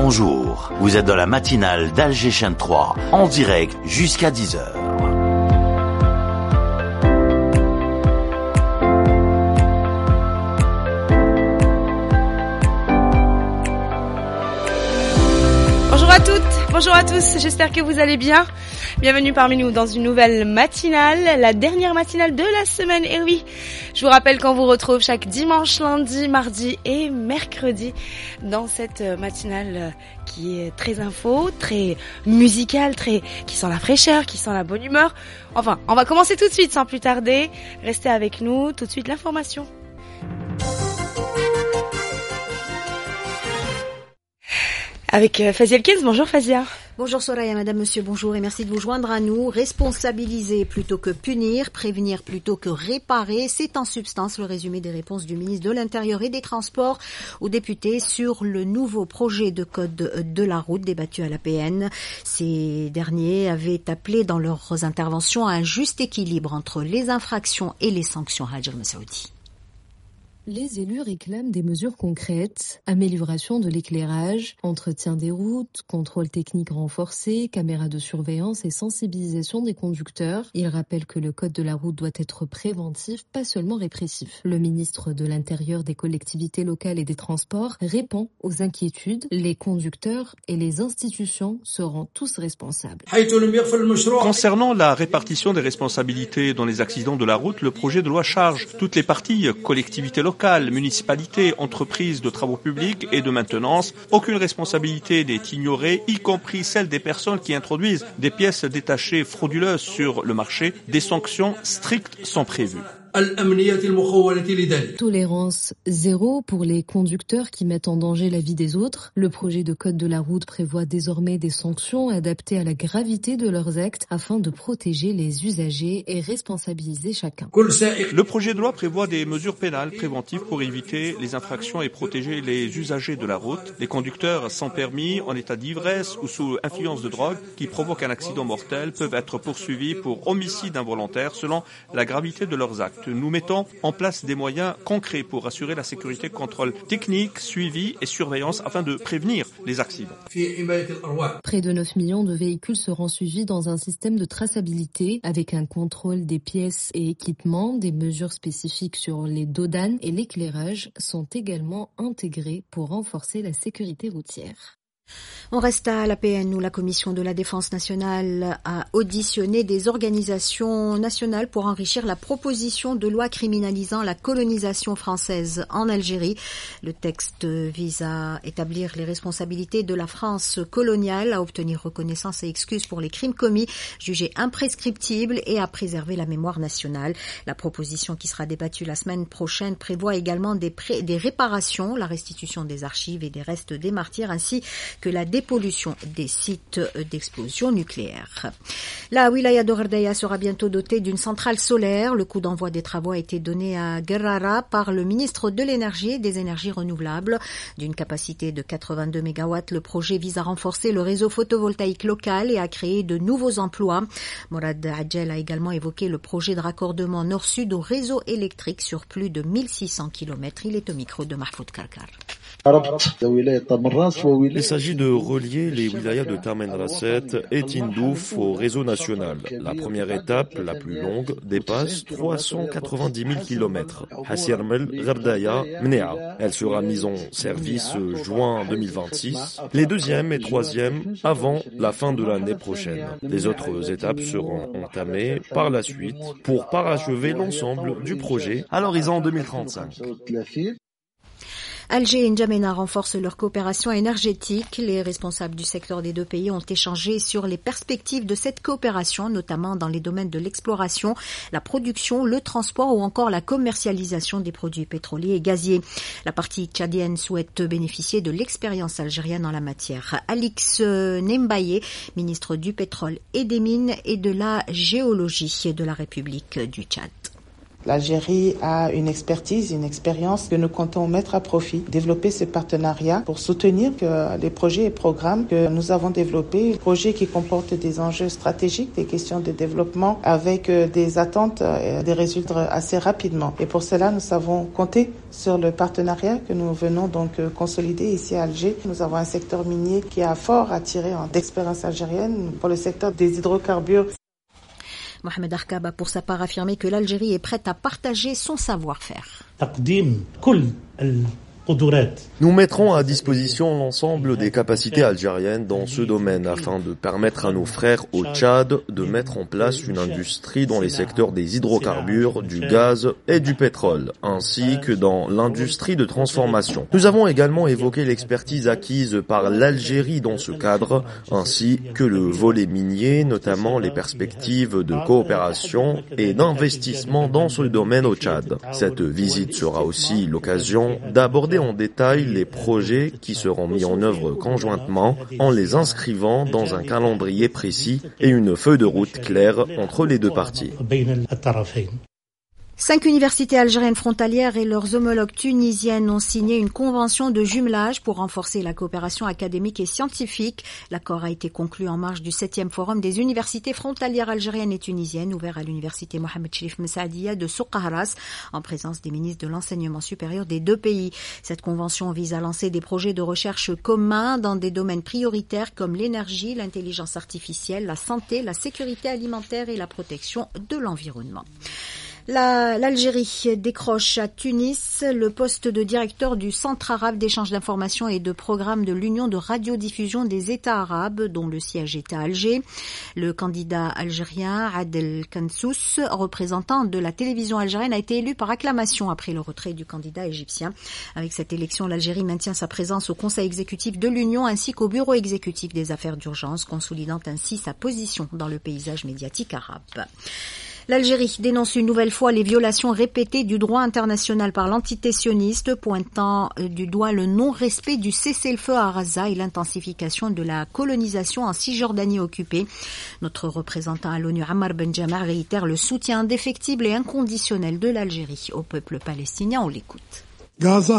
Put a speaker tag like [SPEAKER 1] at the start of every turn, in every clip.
[SPEAKER 1] bonjour. Vous êtes dans la matinale d'Alger Chaîne 3, en direct jusqu'à 10h.
[SPEAKER 2] Bonjour à toutes, bonjour à tous, j'espère que vous allez bien. Bienvenue parmi nous dans une nouvelle matinale, la dernière matinale de la semaine. Et oui, je vous rappelle qu'on vous retrouve chaque dimanche, lundi, mardi et mercredi dans cette matinale qui est très info, très musicale, qui sent la fraîcheur, qui sent la bonne humeur. Enfin, on va commencer tout de suite sans plus tarder. Restez avec nous, tout de suite l'information. Avec Fazia Elkins. Bonjour Fazia.
[SPEAKER 3] Bonjour Soraya, madame, monsieur, bonjour et merci de vous joindre à nous. Responsabiliser plutôt que punir, prévenir plutôt que réparer, c'est en substance le résumé des réponses du ministre de l'Intérieur et des Transports aux députés sur le nouveau projet de code de la route débattu à l'APN. Ces derniers avaient appelé dans leurs interventions à un juste équilibre entre les infractions et les sanctions. Hajar Messaoudi.
[SPEAKER 4] Les élus réclament des mesures concrètes, amélioration de l'éclairage, entretien des routes, contrôle technique renforcé, caméras de surveillance et sensibilisation des conducteurs. Ils rappellent que le code de la route doit être préventif, pas seulement répressif. Le ministre de l'Intérieur, des collectivités locales et des transports répond aux inquiétudes. Les conducteurs et les institutions seront tous responsables.
[SPEAKER 5] Concernant la répartition des responsabilités dans les accidents de la route, le projet de loi charge toutes les parties, collectivités locales, municipalités, entreprises de travaux publics et de maintenance. Aucune responsabilité n'est ignorée, y compris celle des personnes qui introduisent des pièces détachées frauduleuses sur le marché. Des sanctions strictes sont prévues.
[SPEAKER 4] Tolérance zéro pour les conducteurs qui mettent en danger la vie des autres. Le projet de code de la route prévoit désormais des sanctions adaptées à la gravité de leurs actes afin de protéger les usagers et responsabiliser chacun.
[SPEAKER 5] Le projet de loi prévoit des mesures pénales préventives pour éviter les infractions et protéger les usagers de la route. Les conducteurs sans permis, en état d'ivresse ou sous influence de drogue qui provoquent un accident mortel peuvent être poursuivis pour homicide involontaire selon la gravité de leurs actes. Nous mettons en place des moyens concrets pour assurer la sécurité, contrôle technique, suivi et surveillance afin de prévenir les accidents.
[SPEAKER 4] Près de 9 millions de véhicules seront suivis dans un système de traçabilité avec un contrôle des pièces et équipements. Des mesures spécifiques sur les dodanes et l'éclairage sont également intégrées pour renforcer la sécurité routière.
[SPEAKER 3] On reste à l'APN où la Commission de la Défense nationale a auditionné des organisations nationales pour enrichir la proposition de loi criminalisant la colonisation française en Algérie. Le texte vise à établir les responsabilités de la France coloniale, à obtenir reconnaissance et excuses pour les crimes commis, jugés imprescriptibles et à préserver la mémoire nationale. La proposition qui sera débattue la semaine prochaine prévoit également des réparations, la restitution des archives et des restes des martyrs ainsi que la dépollution des sites d'explosion nucléaire. La wilaya d'Ordaya sera bientôt dotée d'une centrale solaire. Le coup d'envoi des travaux a été donné à Guerrara par le ministre de l'Énergie et des Énergies renouvelables. D'une capacité de 82 MW, le projet vise à renforcer le réseau photovoltaïque local et à créer de nouveaux emplois. Morad Adjel a également évoqué le projet de raccordement nord-sud au réseau électrique sur plus de 1600 km. Il est au micro de Mahfoud Karkar.
[SPEAKER 6] Il s'agit de relier les wilayas de Tamen Rasset et Tindouf au réseau national. La première étape, la plus longue, dépasse 390 000 km. Hassirmel, Gherdaya, Mnea. Elle sera mise en service juin 2026. Les deuxième et troisième avant la fin de l'année prochaine. Les autres étapes seront entamées par la suite pour parachever l'ensemble du projet à l'horizon 2035.
[SPEAKER 3] Alger et N'Djamena renforcent leur coopération énergétique. Les responsables du secteur des deux pays ont échangé sur les perspectives de cette coopération, notamment dans les domaines de l'exploration, la production, le transport ou encore la commercialisation des produits pétroliers et gaziers. La partie tchadienne souhaite bénéficier de l'expérience algérienne en la matière. Alix Nembaye, ministre du pétrole et des mines et de la géologie de la République du Tchad.
[SPEAKER 7] L'Algérie a une expertise, une expérience que nous comptons mettre à profit, développer ce partenariat pour soutenir les projets et programmes que nous avons développés, projets qui comportent des enjeux stratégiques, des questions de développement avec des attentes et des résultats assez rapidement. Et pour cela, nous avons compté sur le partenariat que nous venons donc consolider ici à Alger. Nous avons un secteur minier qui a fort à tirer d'expérience algérienne pour le secteur des hydrocarbures.
[SPEAKER 3] Mohamed Arkab a pour sa part affirmé que l'Algérie est prête à partager son savoir-faire.
[SPEAKER 6] Nous mettrons à disposition l'ensemble des capacités algériennes dans ce domaine afin de permettre à nos frères au Tchad de mettre en place une industrie dans les secteurs des hydrocarbures, du gaz et du pétrole, ainsi que dans l'industrie de transformation. Nous avons également évoqué l'expertise acquise par l'Algérie dans ce cadre, ainsi que le volet minier, notamment les perspectives de coopération et d'investissement dans ce domaine au Tchad. Cette visite sera aussi l'occasion d'aborder en détail les projets qui seront mis en œuvre conjointement en les inscrivant dans un calendrier précis et une feuille de route claire entre les deux parties.
[SPEAKER 3] 5 universités algériennes frontalières et leurs homologues tunisiennes ont signé une convention de jumelage pour renforcer la coopération académique et scientifique. L'accord a été conclu en marge du 7e forum des universités frontalières algériennes et tunisiennes ouvert à l'université Mohamed Cherif Messadia de Soukharas en présence des ministres de l'enseignement supérieur des deux pays. Cette convention vise à lancer des projets de recherche communs dans des domaines prioritaires comme l'énergie, l'intelligence artificielle, la santé, la sécurité alimentaire et la protection de l'environnement. L'Algérie décroche à Tunis le poste de directeur du Centre arabe d'échange d'informations et de programmes de l'Union de radiodiffusion des États arabes, dont le siège est à Alger. Le candidat algérien Adel Kansous, représentant de la télévision algérienne, a été élu par acclamation après le retrait du candidat égyptien. Avec cette élection, l'Algérie maintient sa présence au Conseil exécutif de l'Union ainsi qu'au Bureau exécutif des affaires d'urgence, consolidant ainsi sa position dans le paysage médiatique arabe. L'Algérie dénonce une nouvelle fois les violations répétées du droit international par l'entité sioniste, pointant du doigt le non-respect du cessez-le-feu à Gaza et l'intensification de la colonisation en Cisjordanie occupée. Notre représentant à l'ONU, Ammar Benjamar, réitère le soutien indéfectible et inconditionnel de l'Algérie au peuple palestinien. On l'écoute.
[SPEAKER 8] Gaza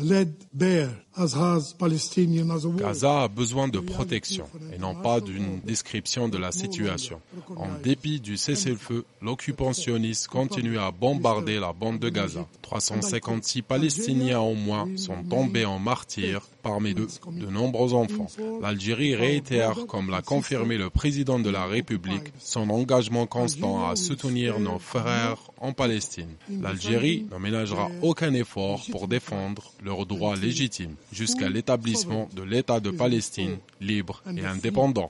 [SPEAKER 8] a besoin de protection et non pas d'une description de la situation. En dépit du cessez-le-feu, l'occupant sioniste continue à bombarder la bande de Gaza. 356 Palestiniens au moins sont tombés en martyrs, parmi eux de nombreux enfants. L'Algérie réitère, comme l'a confirmé le président de la République, son engagement constant à soutenir nos frères en Palestine. L'Algérie ne ménagera aucun effort pour défendre leurs droits légitimes jusqu'à l'établissement de l'État de Palestine libre et indépendant.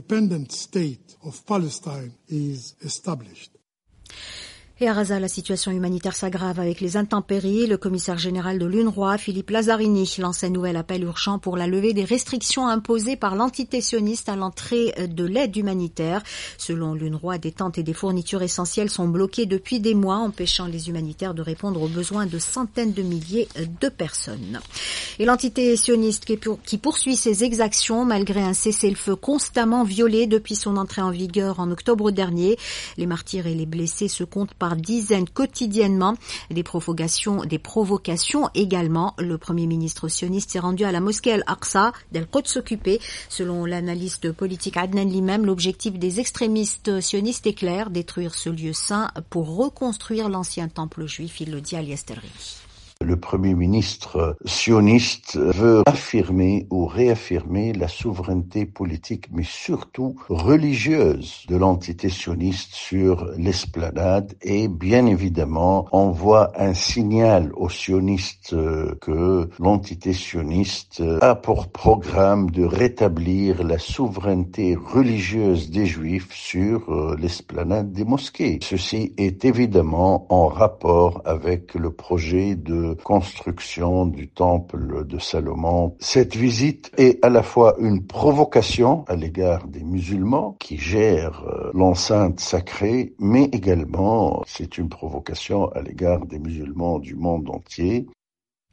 [SPEAKER 3] Et à Gaza, la situation humanitaire s'aggrave avec les intempéries. Le commissaire général de l'UNRWA, Philippe Lazzarini, lance un nouvel appel urgent pour la levée des restrictions imposées par l'entité sioniste à l'entrée de l'aide humanitaire. Selon l'UNRWA, des tentes et des fournitures essentielles sont bloquées depuis des mois, empêchant les humanitaires de répondre aux besoins de centaines de milliers de personnes. Et l'entité sioniste qui poursuit ses exactions malgré un cessez-le-feu constamment violé depuis son entrée en vigueur en octobre dernier. Les martyrs et les blessés se comptent par dizaines quotidiennement, des provocations également. Le premier ministre sioniste s'est rendu à la mosquée Al-Aqsa d'Al-Quds occupée. Selon l'analyste politique Adnan Limam, l'objectif des extrémistes sionistes est clair, détruire ce lieu saint pour reconstruire l'ancien temple juif. Il le dit à Alias Telri.
[SPEAKER 9] Le Premier ministre sioniste veut affirmer ou réaffirmer la souveraineté politique, mais surtout religieuse de l'entité sioniste sur l'esplanade et bien évidemment envoie un signal aux sionistes que l'entité sioniste a pour programme de rétablir la souveraineté religieuse des Juifs sur l'esplanade des mosquées. Ceci est évidemment en rapport avec le projet de construction du temple de Salomon. Cette visite est à la fois une provocation à l'égard des musulmans qui gèrent l'enceinte sacrée, mais également c'est une provocation à l'égard des musulmans du monde entier.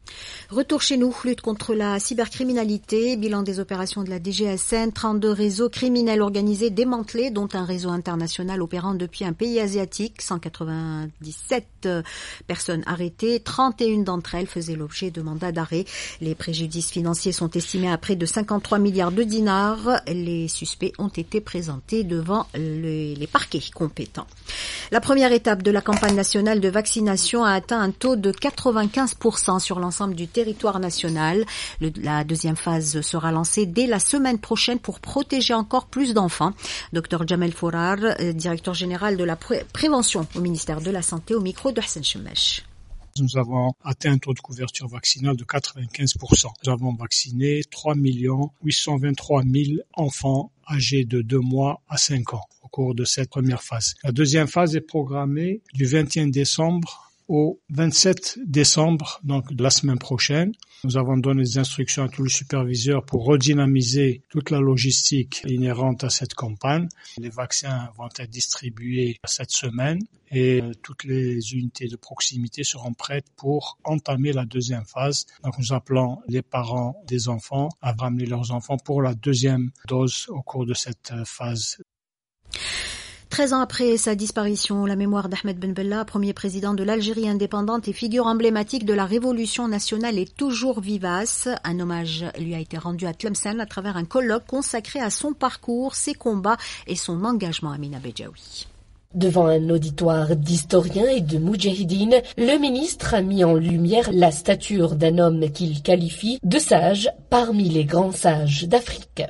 [SPEAKER 3] Retour chez nous, lutte contre la cybercriminalité, bilan des opérations de la DGSN, 32 réseaux criminels organisés démantelés, dont un réseau international opérant depuis un pays asiatique, 197 personnes arrêtées, 31 d'entre elles faisaient l'objet de mandats d'arrêt. Les préjudices financiers sont estimés à près de 53 milliards de dinars. Les suspects ont été présentés devant les parquets compétents. La première étape de la campagne nationale de vaccination a atteint un taux de 95% sur l'ensemble du territoire national. La deuxième phase sera lancée dès la semaine prochaine pour protéger encore plus d'enfants. Dr Jamel Fourar, directeur général de la prévention au ministère de la Santé, au micro de Hassan Shemesh.
[SPEAKER 10] Nous avons atteint un taux de couverture vaccinale de 95%. Nous avons vacciné 3 823 000 enfants âgés de 2 mois à 5 ans au cours de cette première phase. La deuxième phase est programmée du 21 décembre au 27 décembre, donc de la semaine prochaine. Nous avons donné des instructions à tous les superviseurs pour redynamiser toute la logistique inhérente à cette campagne. Les vaccins vont être distribués cette semaine et toutes les unités de proximité seront prêtes pour entamer la deuxième phase. Donc nous appelons les parents des enfants à ramener leurs enfants pour la deuxième dose au cours de cette phase.
[SPEAKER 3] 13 ans après sa disparition, la mémoire d'Ahmed Ben Bella, premier président de l'Algérie indépendante et figure emblématique de la révolution nationale, est toujours vivace. Un hommage lui a été rendu à Tlemcen à travers un colloque consacré à son parcours, ses combats et son engagement à Amina Bejaoui.
[SPEAKER 11] Devant un auditoire d'historiens et de moudjahidines, le ministre a mis en lumière la stature d'un homme qu'il qualifie de sage parmi les grands sages d'Afrique.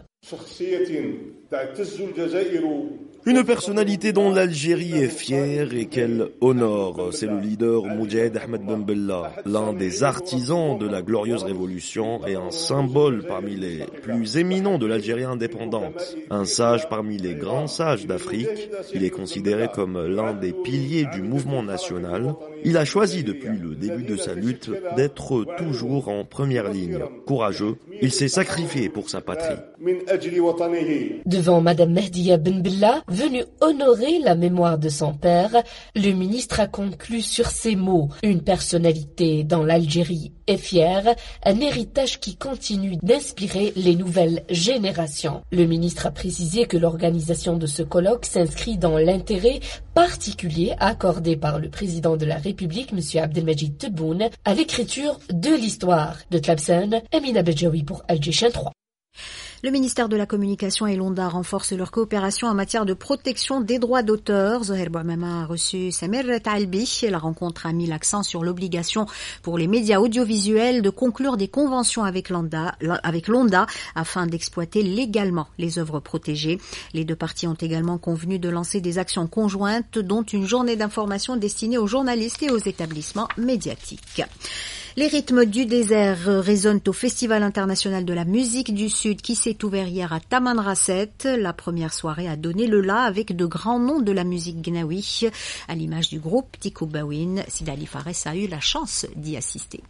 [SPEAKER 6] Une personnalité dont l'Algérie est fière et qu'elle honore, c'est le leader Moudjahid Ahmed Ben Bella, l'un des artisans de la glorieuse révolution et un symbole parmi les plus éminents de l'Algérie indépendante. Un sage parmi les grands sages d'Afrique, il est considéré comme l'un des piliers du mouvement national. Il a choisi depuis le début de sa lutte d'être toujours en première ligne. Courageux, il s'est sacrifié pour sa patrie.
[SPEAKER 11] Devant Madame Mehdia Ben Bella, venue honorer la mémoire de son père, le ministre a conclu sur ces mots. Une personnalité dans l'Algérie est fière, un héritage qui continue d'inspirer les nouvelles générations. Le ministre a précisé que l'organisation de ce colloque s'inscrit dans l'intérêt particulier accordé par le président de la République, M. Abdelmajid Tebboune, à l'écriture de l'histoire. De Tlemcen, Amina Bejaoui pour Al-Jayshan 3.
[SPEAKER 3] Le ministère de la Communication et l'ONDA renforcent leur coopération en matière de protection des droits d'auteur. Zoher Bouamama a reçu Samir Talbi. La rencontre a mis l'accent sur l'obligation pour les médias audiovisuels de conclure des conventions avec l'ONDA afin d'exploiter légalement les œuvres protégées. Les deux parties ont également convenu de lancer des actions conjointes, dont une journée d'information destinée aux journalistes et aux établissements médiatiques. Les rythmes du désert résonnent au Festival international de la musique du Sud qui s'est ouvert hier à Tamanrasset. La première soirée a donné le la avec de grands noms de la musique gnawi. À l'image du groupe Tikou Bawin, Sidali Fares a eu la chance d'y assister.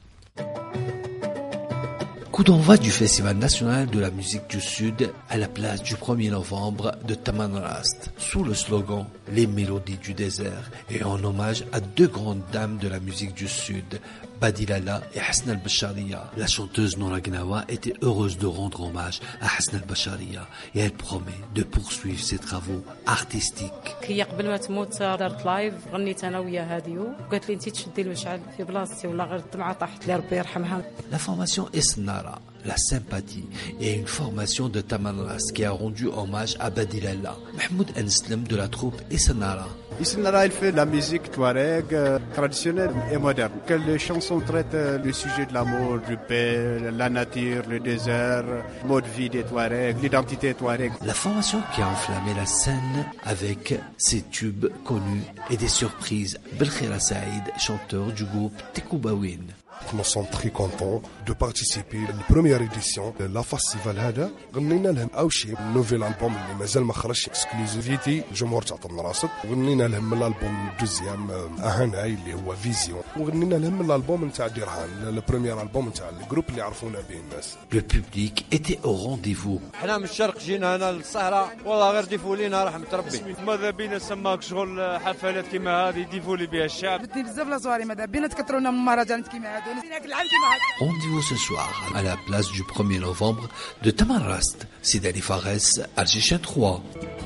[SPEAKER 12] Coup d'envoi du Festival national de la musique du Sud à la place du 1er novembre de Tamanrast, sous le slogan « Les mélodies du désert » et en hommage à deux grandes dames de la musique du Sud, Badi Lala et Hasna al-Bashariya. La chanteuse Noura Gnawa était heureuse de rendre hommage à Hasna al-Bashariya et elle promet de poursuivre ses travaux artistiques. La formation Esnara, la sympathie, et une formation de Tamanras qui a rendu hommage à Badi Lala. Mahmoud Enslem de la troupe Esnara.
[SPEAKER 13] Esnara, il fait de la musique touareg traditionnelle et moderne. Les chansons traitent le sujet de l'amour, du paix, la nature, le désert, le mode de vie des Touaregs, l'identité touareg.
[SPEAKER 12] La formation qui a enflammé la scène avec ses tubes connus et des surprises. Belkhira Saïd, chanteur du groupe Tikou Bawin.
[SPEAKER 14] Nous sommes très contents de participer à la première édition de la festival هذا. غنينا لهم أول شيء نوفيل ألبوم اللي مازال ما خرجش اكسكلوزيفيتي الجمهور تاع تمنراست. غنينا لهم الألبوم الدوزيام أهناي اللي هو فيزيون وغنينا لهم الالبوم نتاع ديرهان البريمير البوم نتاع الجروب اللي عرفونا به الناس.
[SPEAKER 12] Le public était au rendez-vous.
[SPEAKER 15] حنا من الشرق جينا هنا للصحراء والله غير ضيفوا لينا رحمة ربي. ماذا بينا سماك شغل حفلات كيما هذه يضيفوا لي بها الشعب.
[SPEAKER 16] بدي بزاف لا صواري ماذا بينا تكثرونا من مهرجانات كيما هذو نسيناك العام كيما هذا.
[SPEAKER 12] Rendez-vous ce soir à la place du 1er novembre de Tamanrast, Sidi Fares, Alger 3.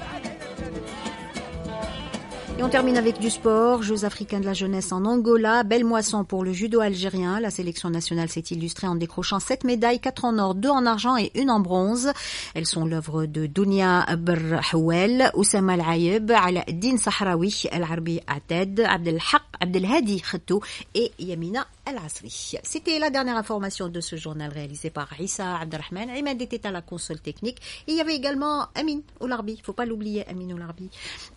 [SPEAKER 3] Et on termine avec du sport. Jeux africains de la jeunesse en Angola. Belle moisson pour le judo algérien. La sélection nationale s'est illustrée en décrochant 7 médailles, 4 en or, 2 en argent et 1 en bronze. Elles sont l'œuvre de Dounia Berhouel, Oussama Al-Aïeb, Aladdin Sahraoui, El-Arbi Ated, Abdelhaq, Abdelhadi Khatou et Yamina Al-Asri. C'était la dernière information de ce journal réalisé par Issa Abdelrahman. Imad était à la console technique. Et il y avait également Amin Oularbi. Faut pas l'oublier, Amin Oularbi.